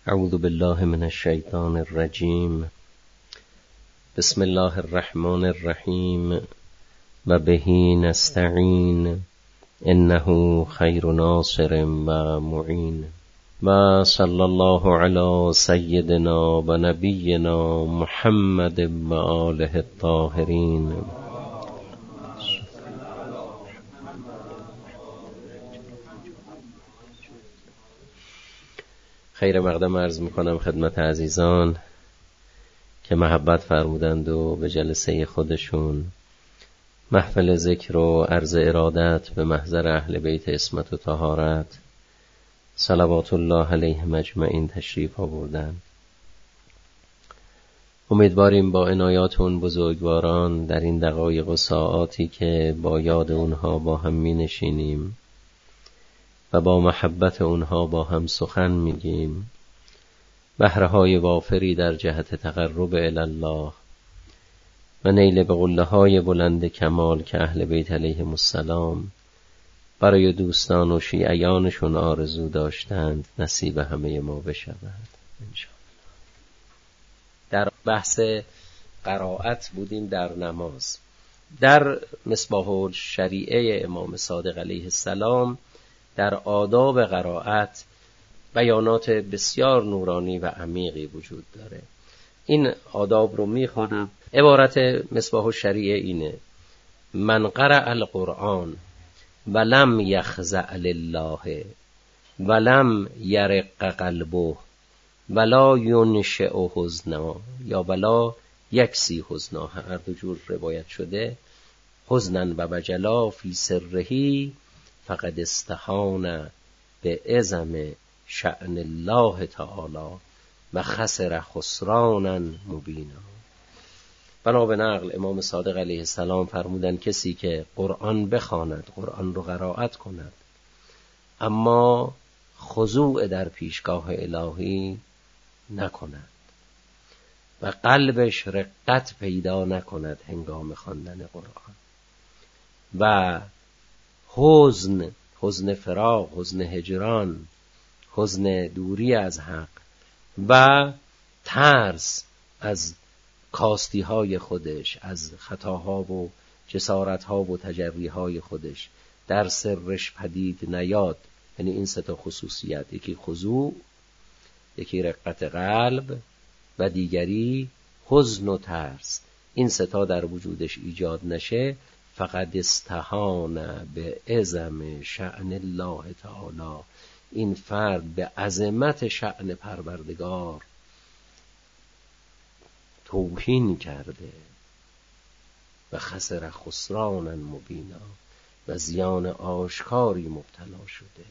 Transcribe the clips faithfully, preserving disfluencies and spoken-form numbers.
اعوذ بالله من الشیطان الرجیم. بسم الله الرحمن الرحیم و بهی نستعین انه خیر ناصر و معین. و صلی الله علی سیدنا و نبینا محمد و آله الطاهرین. خیر مقدم عرض میکنم خدمت عزیزان که محبت فرمودند و به جلسه خودشون محفل ذکر و عرض ارادت به محضر اهل بیت عصمت و طهارت صلوات الله علیهم اجمعین تشریف آوردند. امیدواریم با عنایات اون بزرگواران در این دقایق و ساعاتی که با یاد اونها با هم می نشینیم و با محبت اونها با هم سخن میگیم، بهره‌های وافری در جهت تقرب الی الله و نیل به قله‌های بلند کمال که اهل بیت علیهم السلام برای دوستان و شیعیانشون آرزو داشتند نصیب همه ما بشود انشاءالله. در بحث قرائت بودیم در نماز. در مصباح الشریعه امام صادق علیه السلام در آداب قرائت بیانات بسیار نورانی و عمیقی وجود داره. این آداب رو میخوانم. عبارت مصباح الشریعه اینه: من قرأ القرآن ولم یخضع لله ولم یرق قلبه ولا ینشئ حزنا، یا ولا یکسی حزنا، هر دو جور روایت شده، حزنا و وجلا فی سرهی فقد استهان به عظم شأن الله تعالی و خسر خسرانا مبینا. بنا به نقل امام صادق علیه السلام فرمودن کسی که قرآن بخواند، قرآن رو قرائت کند، اما خضوع در پیشگاه الهی نکند و قلبش رقت پیدا نکند هنگام خواندن قرآن و حزن، حزن فراق، حزن هجران، حزن دوری از حق و ترس از کاستی های خودش، از خطاها و جسارت ها و تجری های خودش در سرش پدید نیاد. یعنی این سه تا خصوصیت، یکی خضوع، یکی رقت قلب و دیگری حزن و ترس، این سه تا در وجودش ایجاد نشه، فقد استهان به عظم شأن الله تعالی، این فرد به عظمت شأن پروردگار توهین کرده و خسر خسرانا مبینا، و زیان آشکاری مبتلا شده.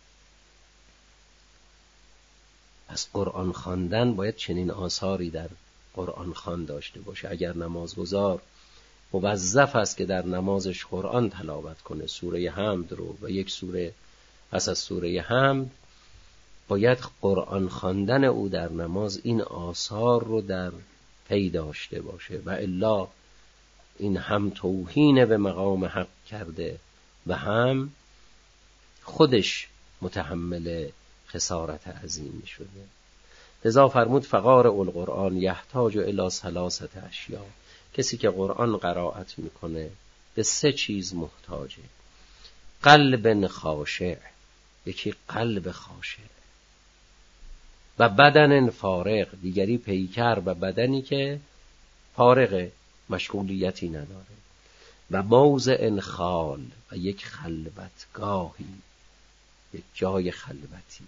از قرآن خواندن باید چنین آثاری در قرآن خوان داشته باشه. اگر نمازگزار موظف است که در نمازش قرآن تلاوت کنه، سوره حمد رو و یک سوره پس از سوره حمد، باید قرآن خواندن او در نماز این آثار رو در پی داشته باشه، و الا این هم توهین به مقام حق کرده و هم خودش متحمل خسارت عظیمی شده. لذا فرمود فقارئ القرآن یحتاج الی ثلاثه اشیاء، کسی که قرآن قرائت میکنه به سه چیز محتاجه: قلب خاشع، یکی قلب خاشع، و بدن فارغ، دیگری پیکر و بدنی که فارغ، مشغولیتی نداره، و موضع خال، و یک خلوتگاهی، یک جای خلوتی.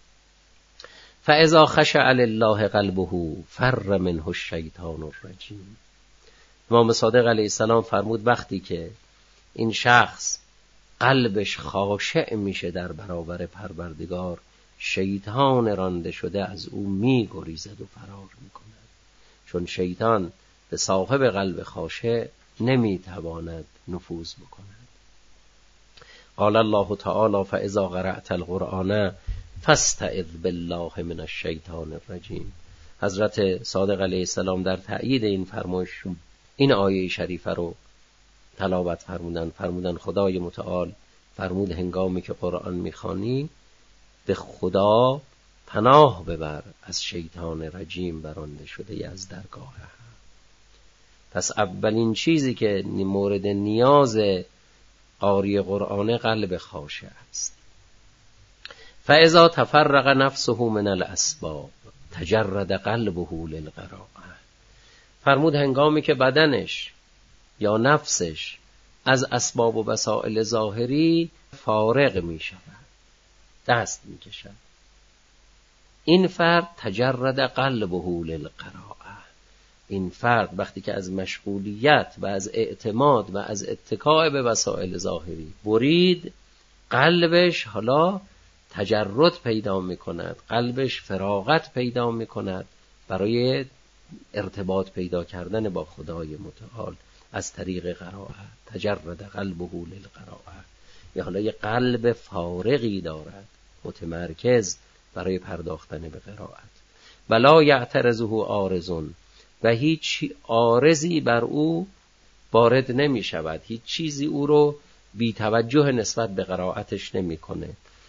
فاذا خشع لله قلبه فر منه الشیطان الرجیم. امام صادق علیه السلام فرمود وقتی که این شخص قلبش خاشع میشه در برابر پروردگار، شیطان رانده شده از او می گریزد و فرار میکند، چون شیطان به صاحب قلب خاشع نمیتواند نفوذ بکند. قال الله تعالی فاذا قرأت القرآن فاستعذ بالله من الشیطان الرجیم. حضرت صادق علیه السلام در تأیید این فرمایش این آیه شریفه رو تلاوت فرمودن. فرمودن خدای متعال فرمود هنگامی که قرآن میخوانی به خدا پناه ببر از شیطان رجیم برانده شده از درگاه هم. پس اولین چیزی که مورد نیاز قاری قرآن قلب خاشع است. فاذا تفرغ نفسه من الاسباب تجرد قلبه للقراءة. فرمود هنگامی که بدنش یا نفسش از اسباب و وسائل ظاهری فارغ می شود، دست می کشد، این فرد تجرد قلبه للقراءة. این فرد وقتی که از مشغولیت و از اعتماد و از اتکاء به وسائل ظاهری برید، قلبش حالا تجرد پیدا می کند، قلبش فراغت پیدا می کند برای ارتباط پیدا کردن با خدای متعال از طریق قرائت. تجرد قلبه للقراءة، یا حالا یه قلب فارغی دارد متمرکز برای پرداختن به قرائت. ولا یعترضه عارض، و هیچ عارضی بر او وارد نمی شود، هیچ چیزی او رو بی توجه نسبت به قرائتش نمی کنه.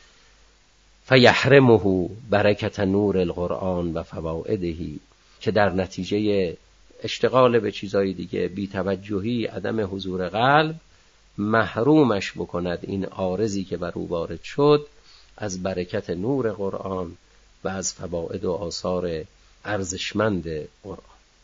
فیحرمه برکت نور القرآن و فوائده، که در نتیجه اشتغال به چیزای دیگه، بی توجهی، عدم حضور قلب، محرومش بکند این عارضی که بر او وارد شد از برکت نور قرآن و از فواید و آثار ارزشمند قرآن.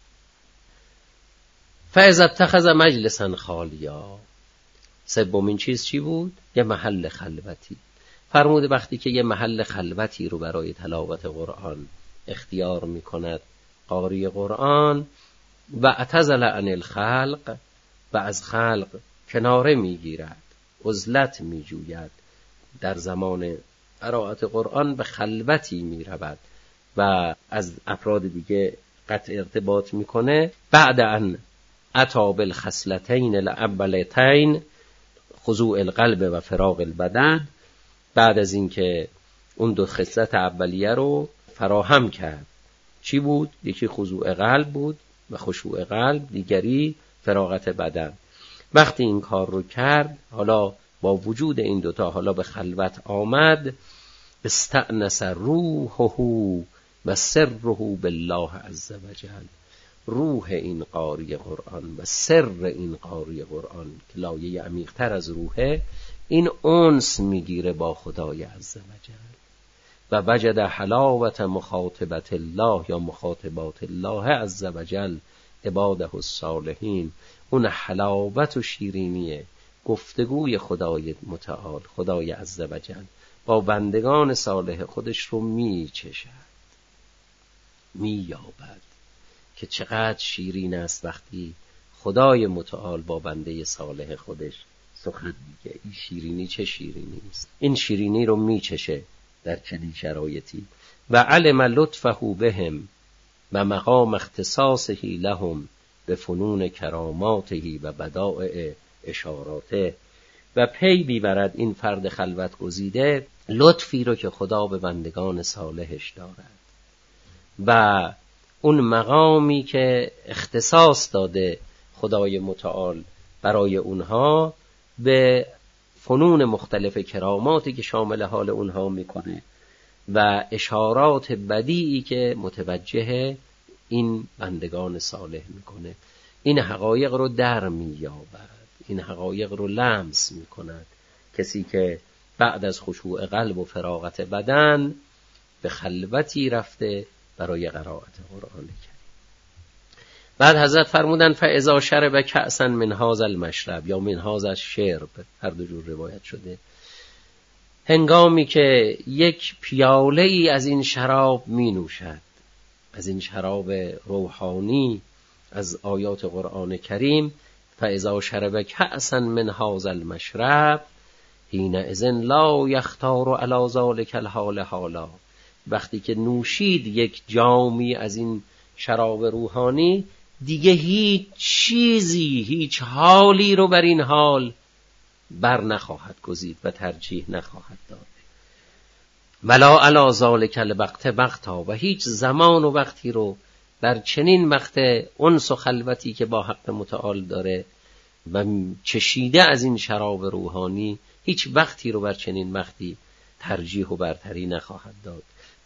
فاذا اتخذ مجلسا خالیا. سومین چیز چی بود؟ یه محل خلوتی. فرموده وقتی که یه محل خلوتی رو برای تلاوت قرآن اختیار می کند قاری قرآن، و اعتزل عن الخلق، و از خلق کناره می گیرد، عزلت می جوید، در زمان قرائت قرآن به خلوتی می رود و از افراد دیگه قطع ارتباط می کنه. بعد ان اتی بالخصلتین الاولتین خضوع القلب و فراغ البدن، بعد از این که اون دو خصلت اولیه رو فراهم کرد. چی بود؟ یکی خضوع قلب بود و خشوع قلب، دیگری فراغت بدن. وقتی این کار رو کرد، حالا با وجود این دوتا حالا به خلوت آمد، استأنس روحه و سره بالله عز وجل. روح این قاری قرآن و سر این قاری قرآن که لایه عمیق‌تر از روحه، این انس میگیره با خدای عز وجل و وجد حلاوت مخاطبت الله یا مخاطبات الله عز وجل عباده الصالحین. اون حلاوت و شیرینی گفتگوی خدای متعال، خدای عز وجل با بندگان صالح خودش رو میچشد، مییابد که چقدر شیرین است وقتی خدای متعال با بنده صالح خودش سخن میگه. این شیرینی چه شیرینی است! این شیرینی رو میچشه در چنین شرایطی. و علم لطفه بهم و مقام اختصاصه لهم به فنون کراماته و بدائع اشاراته. و پی بیبرد این فرد خلوت گزیده لطفی رو که خدا به بندگان صالحش دارد و اون مقامی که اختصاص داده خدای متعال برای اونها به فنون مختلف کراماتی که شامل حال اونها میکنه و اشارات بدیعی که متوجه این بندگان صالح میکنه. این حقایق رو در مییابد، این حقایق رو لمس میکند کسی که بعد از خشوع قلب و فراغت بدن به خلوتی رفته برای قرائت قرآن کریم. بعد حضرت فرمودن فاذا شرب کأسا من هذا المشرب یا من هذا الشرب، هر دو جور روایت شده، هنگامی که یک پیاله ای از این شراب می نوشد، از این شراب روحانی از آیات قرآن کریم، فاذا شرب کأسا من هذا المشرب حینئذ لا یختار علی ذلک الحال حالا. وقتی که نوشید یک جامی از این شراب روحانی، دیگه هیچ چیزی، هیچ حالی رو بر این حال بر نخواهد گزید و ترجیح نخواهد داد. ولا علی ذلک الوقت وقتا، و هیچ زمان و وقتی رو بر چنین وقت انس و خلوتی که با حق متعال داره و چشیده از این شراب روحانی، هیچ وقتی رو بر چنین وقتی ترجیح و برتری نخواهد داد.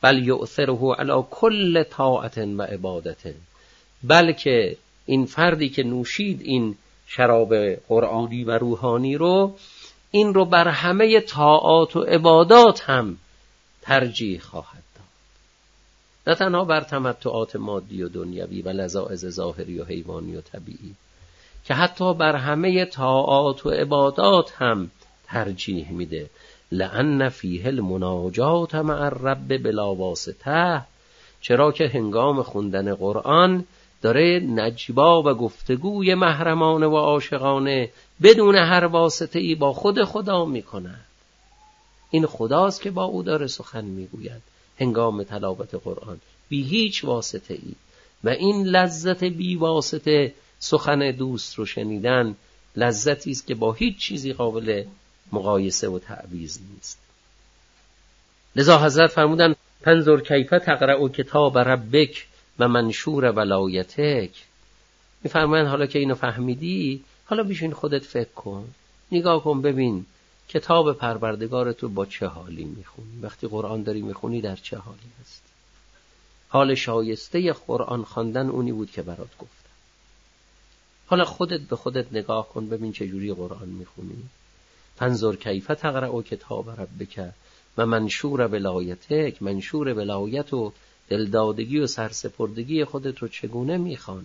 بل یؤثره علی کل طاعت و عبادت، بلکه این فردی که نوشید این شراب قرآنی و روحانی رو، این رو بر همه طاعات و عبادات هم ترجیح خواهد داد، نه تنها بر تمتعات مادی و دنیوی و لذاذ ظاهری و حیوانی و طبیعی، که حتی بر همه طاعات و عبادات هم ترجیح میده. لأن فیه المناجات مع الرب بلا واسطه، چرا که هنگام خوندن قرآن داره نجوا و گفتگوی محرمانه و عاشقانه بدون هر واسطه ای با خود خدا میکند. این خداست که با او داره سخن میگوید هنگام تلاوت قرآن، بی هیچ واسطه ای. و این لذت بی واسطه سخن دوست رو شنیدن لذتی است که با هیچ چیزی قابل مقایسه و تعویض نیست. لذا حضرت فرمودن فانظر کیف تقرأ کتاب ربک و منشور ولایتک. میفرمایند حالا که اینو فهمیدی، حالا بشین خودت فکر کن، نگاه کن ببین کتاب پروردگار تو با چه حالی میخونی. وقتی قرآن داری میخونی در چه حالی هست؟ حال شایسته قرآن خواندن اونی بود که برات گفتم. حالا خودت به خودت نگاه کن ببین چه جوری قرآن میخونی. فانظر کیف تقرأ کتاب ربک و منشور ولایتک، منشور ولایت و دلدادگی و سرسپردگی خودت رو چگونه میخوانی.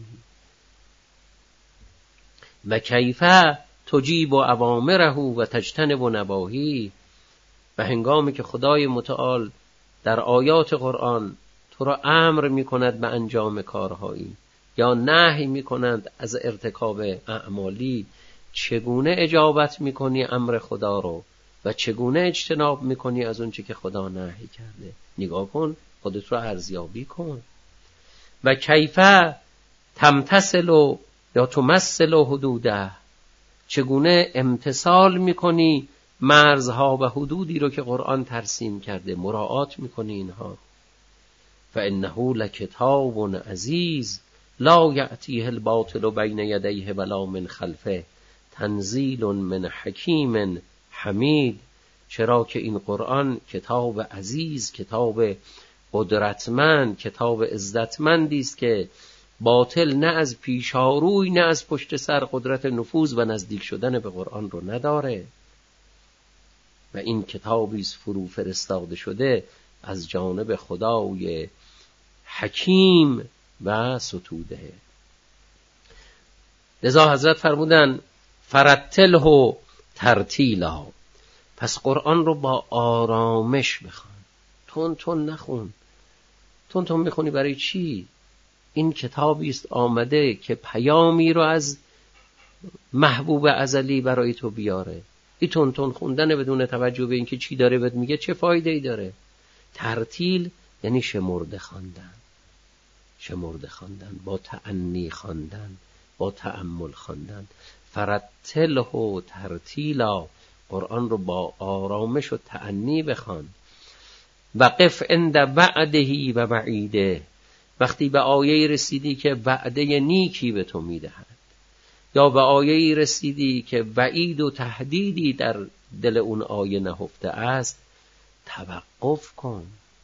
و کیف تجیب اوامره و تجتنب نواهی، و هنگامی که خدای متعال در آیات قرآن تو را امر میکند به انجام کارهایی یا نهی میکند از ارتکاب اعمالی، چگونه اجابت میکنی امر خدا رو و چگونه اجتناب میکنی از اون چی که خدا نهی کرده. نگاه کن، خودت رو ارزیابی کن. و کیف تمتثل یا تمثل حدوده، چگونه امتثال میکنی مرزها و حدودی رو که قرآن ترسیم کرده، مراعات میکنی اینها. فانه لکتاب عزیز لا یأتیه الباطل بین یدیه ولا من خلفه تنزیل من حکیم حمید، چرا که این قرآن کتاب عزیز، کتاب قدرتمند، کتاب عزتمندی است که باطل نه از پیشاروی نه از پشت سر قدرت نفوذ و نزدیک شدن به قرآن رو نداره. و این کتابی است فرو فرستاده شده از جانب خدای حکیم و ستوده. لذا حضرت فرمودن فرتله ترتیلا، پس قرآن رو با آرامش بخوان، تون تون نخون. تون تون میخونی برای چی؟ این کتابی است آمده که پیامی رو از محبوب ازلی برای تو بیاره. این تون تون خوندن بدون توجه به اینکه چی داره بهت میگه چه فایده ای داره؟ ترتیل یعنی شمرده خواندن، شمرده خواندن، با تأنی خواندن، با تأمل خواندن. فرتله ترتیلا، قرآن رو با آرامش و تأنی بخوان. وقف عند وعده و وعیده، وقتی به آیه رسیدی که وعده نیکی به تو میدهد یا به آیه رسیدی که وعید و تهدیدی در دل اون آیه نهفته است، توقف کن،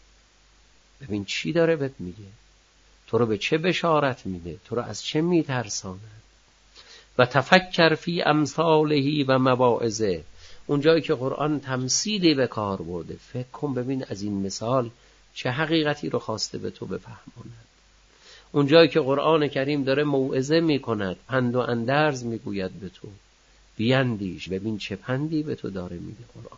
ببین چی داره بهت میگه، تو رو به چه بشارت میده، تو رو از چه میترساند. و تفکر فی امثاله و مواعظه، اون جایی که قرآن تمثیلی به کار برده فکر کن ببین از این مثال چه حقیقتی رو خواسته به تو بفهماند. اون جایی که قرآن کریم داره موعظه میکند، پند و اندرز میگوید به تو، بیندیش ببین چه پندی به تو داره میده قرآن.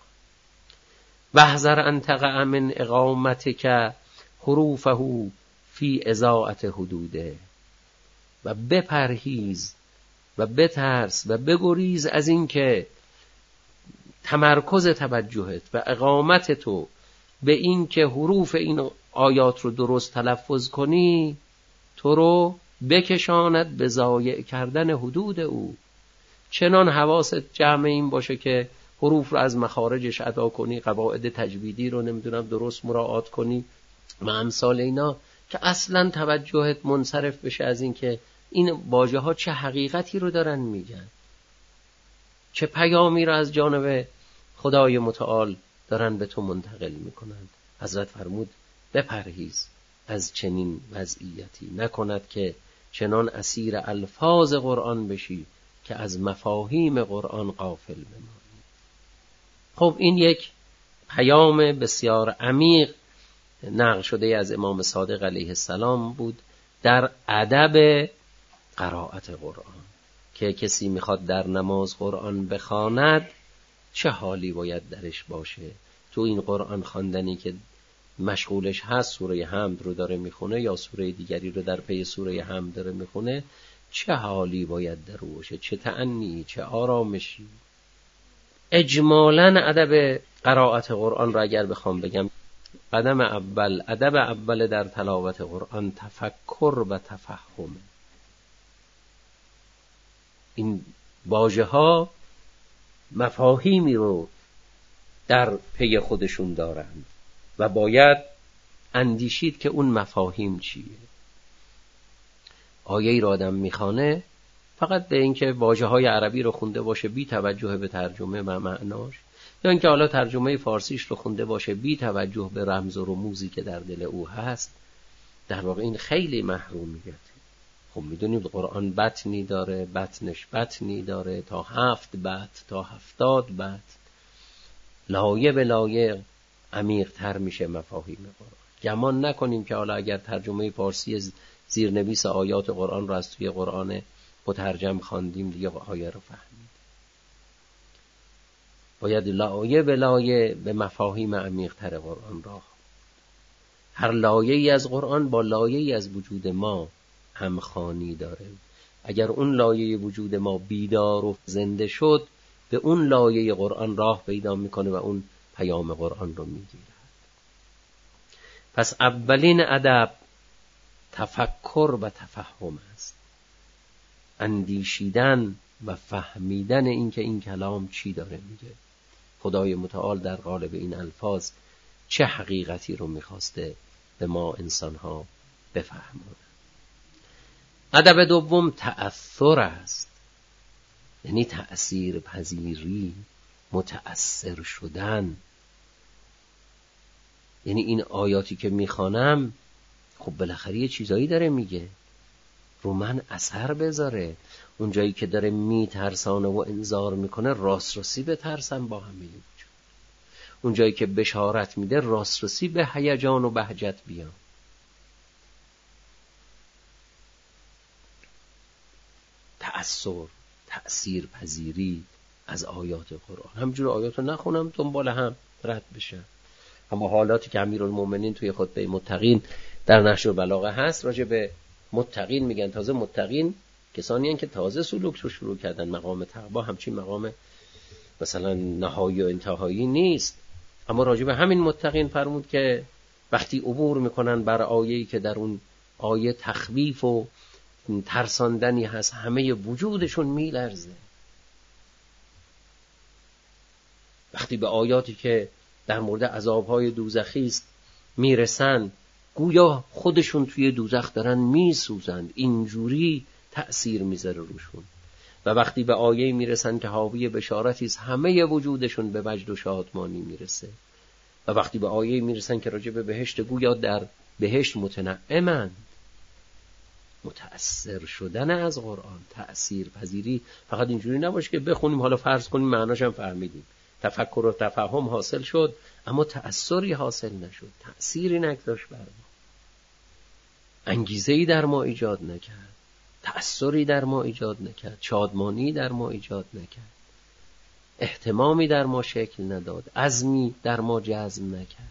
واحذر ان تقع من اقامتک حروفه فی اضاعت حدوده، و بپرهیز و بترس و بگریز از این که تمرکز توجهت و اقامت تو به این که حروف این آیات رو درست تلفظ کنی تو رو بکشاند به ضایع کردن حدود او. چنان حواست جمع این باشه که حروف رو از مخارجش ادا کنی، قواعد تجویدی رو نمیدونم درست مراعات کنی و امثال اینا، که اصلا توجهت منصرف بشه از این که این واژه ها چه حقیقتی رو دارن میگن، چه پیامی رو از جانب خدای متعال دارن به تو منتقل میکنن. حضرت فرمود بپرهیز از چنین وضعیتی، نکند که چنان اسیر الفاظ قرآن بشی که از مفاهیم قرآن غافل بمانی. خب این یک پیام بسیار عمیق نقل شده از امام صادق علیه السلام بود در ادب قرائت قرآن، که کسی میخواد در نماز قرآن بخواند چه حالی باید درش باشه. تو این قرآن خواندنی که مشغولش هست، سوره حمد رو داره میخونه یا سوره دیگری رو در پی سوره حمد داره میخونه، چه حالی باید در او باشه، چه تأنی، چه آرامشی. اجمالاً ادب قرائت قرآن رو اگر بخوام بگم، قدم اول، ادب اول در تلاوت قرآن تفکر و تفهم. این واژه ها مفاهیمی رو در پی خودشون دارند و باید اندیشید که اون مفاهیم چیه. آیه ای رو آدم میخوانه فقط به اینکه واژه های عربی رو خونده باشه بی توجه به ترجمه و معناش، یا اینکه حالا ترجمه فارسیش رو خونده باشه بی توجه به رمز و رموزی که در دل او هست، در واقع این خیلی محرومیته. خب میدونیم قرآن بطنی داره، بطنش بطنی داره تا هفت بطن تا هفتاد بطن، لایه به لایه عمیق تر میشه مفاهیم قرآن. گمان نکنیم که حالا اگر ترجمه فارسی زیرنویس آیات قرآن رو از توی قرآن مترجم خواندیم دیگه آیه رو فهمید. باید لایه به لایه به مفاهیم عمیق تر قرآن راه. هر لایه ای از قرآن با لایه ای از وجود ما همخوانی داره. اگر اون لایه وجود ما بیدار و زنده شد، به اون لایه قرآن راه پیدا میکنه و اون پیام قرآن رو میگیره. پس اولین ادب تفکر و تفهم است، اندیشیدن و فهمیدن این که این کلام چی داره میگه، خدای متعال در قالب این الفاظ چه حقیقتی رو میخواسته به ما انسانها بفهمونه. ادب دوم تأثر است، یعنی تأثیر پذیری، متأثر شدن. یعنی این آیاتی که میخوانم خب بالاخره یه چیزایی داره میگه، رو من اثر بذاره. اون جایی که داره میترسانه و انذار میکنه راست راستی بترسم با همه وجود. اون جایی که بشارت میده راست راستی به هیجان و بهجت بیام. تأثیر، تأثیر پذیری از آیات قرآن. همجور آیات رو نخونم دنبال هم رد بشم، اما حالاتی که امیرالمومنین توی خطبه متقین در نهج البلاغه هست راجع به متقین میگن. تازه متقین کسانی هستند که تازه سلوک رو شروع کردن. مقام تقوا همچین مقام مثلا نهایی و انتهایی نیست، اما راجع به همین متقین فرمود که وقتی عبور میکنن بر آیه‌ای که در اون آیه تخویف و ترساندنی هست، همه وجودشون میلرزه. وقتی به آیاتی که در مورد عذابهای دوزخی است میرسن، گویا خودشون توی دوزخ دارن میسوزند، اینجوری تأثیر میذاره روشون. و وقتی به آیه میرسن که حاوی بشارتی است، همه وجودشون به وجد و شادمانی میرسه. و وقتی به آیه میرسن که راجع به بهشت، گویا در بهشت متنعمند. متأثر شدن از قرآن، تأثیر پذیری فقط اینجوری نباشه که بخونیم حالا فرض کنیم معناش هم فهمیدیم، تفکر و تفهم حاصل شد اما تأثیری حاصل نشد، تأثیری نگذاشت بر ما، انگیزه‌ای در ما ایجاد نکرد، تأثیری در ما ایجاد نکرد، شادمانی در ما ایجاد نکرد، اهتمامی در ما شکل نداد، عزمی در ما جذب نکرد.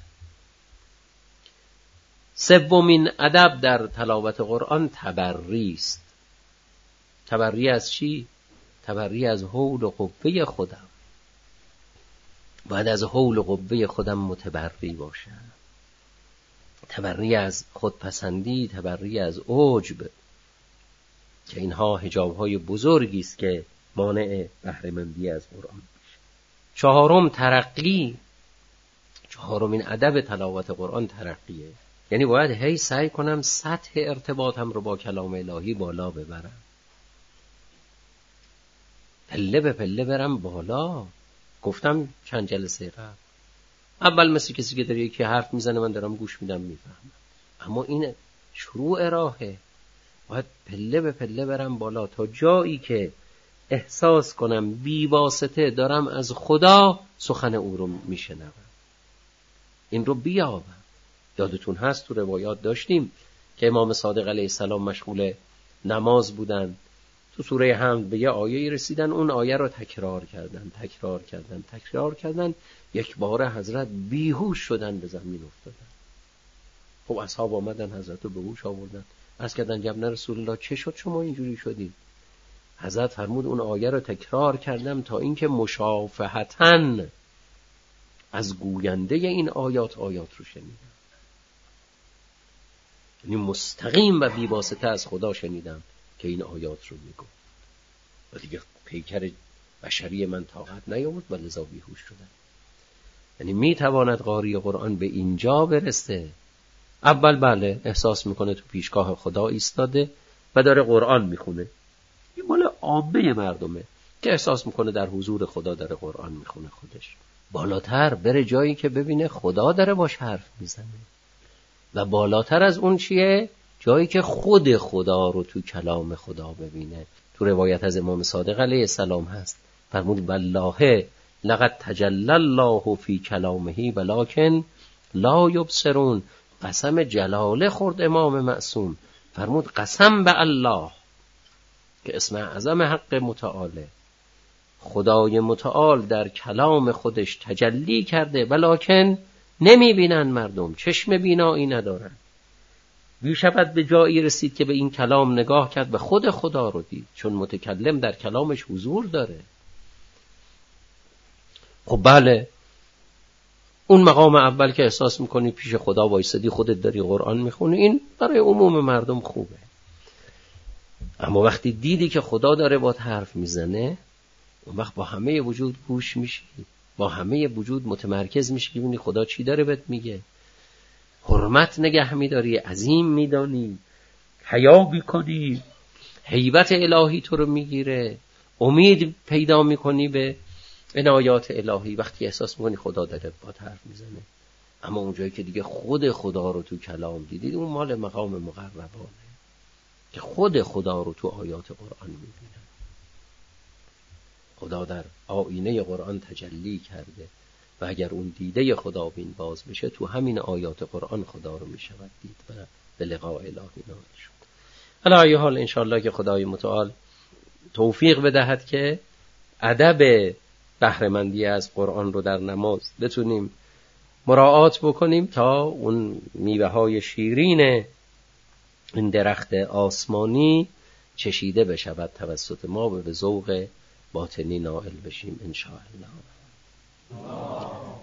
سومین ادب در تلاوت قرآن تبری است. تبری از چی؟ تبری از حول و قوه خودم. باید از حول و قوه خودم متبری باشم. تبری از خودپسندی، تبری از عجب، که اینها حجاب‌های بزرگی است که مانع بهره‌مندی از قرآن میشه. چهارم ترقی. چهارمین ادب تلاوت قرآن ترقیه. یعنی باید هی سعی کنم سطح ارتباطم رو با کلام الهی بالا ببرم، پله به پله برم بالا. گفتم چند جلسه قبل اول مثل کسی که داره یکی حرف میزنه من دارم گوش میدم میفهمم، اما این شروع راهه، باید پله به پله برم بالا تا جایی که احساس کنم بی واسطه دارم از خدا سخن او رو میشنوم، این رو بیابم. یادتون هست تو روایات داشتیم که امام صادق علیه السلام مشغول نماز بودن، تو سوره حمد به یه آیه رسیدن، اون آیه رو تکرار کردن تکرار کردن تکرار کردن یک بار حضرت بیهوش شدن، به زمین افتادن. خب اصحاب آمدن حضرت رو به هوش آوردن، عرض کردن جبن رسول الله چه شد شما اینجوری شدید؟ حضرت فرمود اون آیه رو تکرار کردم تا اینکه مشافهتاً از گوینده این آیات آیات رو شنیدم، یعنی مستقیم و بی واسطه از خدا شنیدم که این آیات رو میگو و دیگه پیکر بشری من طاقت نیاورد و لذا بیهوش شدم. یعنی میتواند قاری قرآن به اینجا برسه، اول بله احساس میکنه تو پیشگاه خدا ایستاده و داره قرآن میخونه، این مال عامه مردمه که احساس میکنه در حضور خدا داره قرآن میخونه. خودش بالاتر بره جایی که ببینه خدا داره باش حرف میزنه، و بالاتر از اون چیه؟ جایی که خود خدا رو تو کلام خدا ببینه. تو روایت از امام صادق علیه السلام هست، فرمود والله لقد تجلی الله فی کلامه ولکن لا یبصرون. قسم جلاله خورد امام معصوم، فرمود قسم به الله که اسم اعظم حق متعاله، خدای متعال در کلام خودش تجلی کرده ولکن نمی بینن مردم، چشم بینایی ندارن. بیشبت به جایی رسید که به این کلام نگاه کرد و خود خدا رو دید، چون متکلم در کلامش حضور داره. خب بله اون مقام اول که احساس میکنی پیش خدا وایسادی خودت داری قرآن میخونی، این برای عموم مردم خوبه، اما وقتی دیدی که خدا داره با حرف میزنه، اون وقت با همه وجود گوش میشی، با همه وجود متمرکز میشی که ببینی خدا چی داره بهت میگه، حرمت نگه میداری، عظیم میدانی، حیا میکنی، هیبت الهی تو رو میگیره، امید پیدا میکنی به عنایات الهی وقتی احساس میکنی خدا داره با حرف میزنه. اما اونجایی که دیگه خود خدا رو تو کلام دیدید، اون مال مقام مقربانه که خود خدا رو تو آیات قرآن میبینه. خدا در آینه قرآن تجلی کرده و اگر اون دیده خدا بین باز بشه، تو همین آیات قرآن خدا رو میشود دید و به لقاء الهی نائل شد. حالا ای حال انشاءالله که خدای متعال توفیق بدهد که ادب بهره‌مندی از قرآن رو در نماز بتونیم مراعات بکنیم تا اون میوه های شیرین این درخت آسمانی چشیده بشود توسط ما و به ذوق باطنی نائل بشیم ان شاء الله.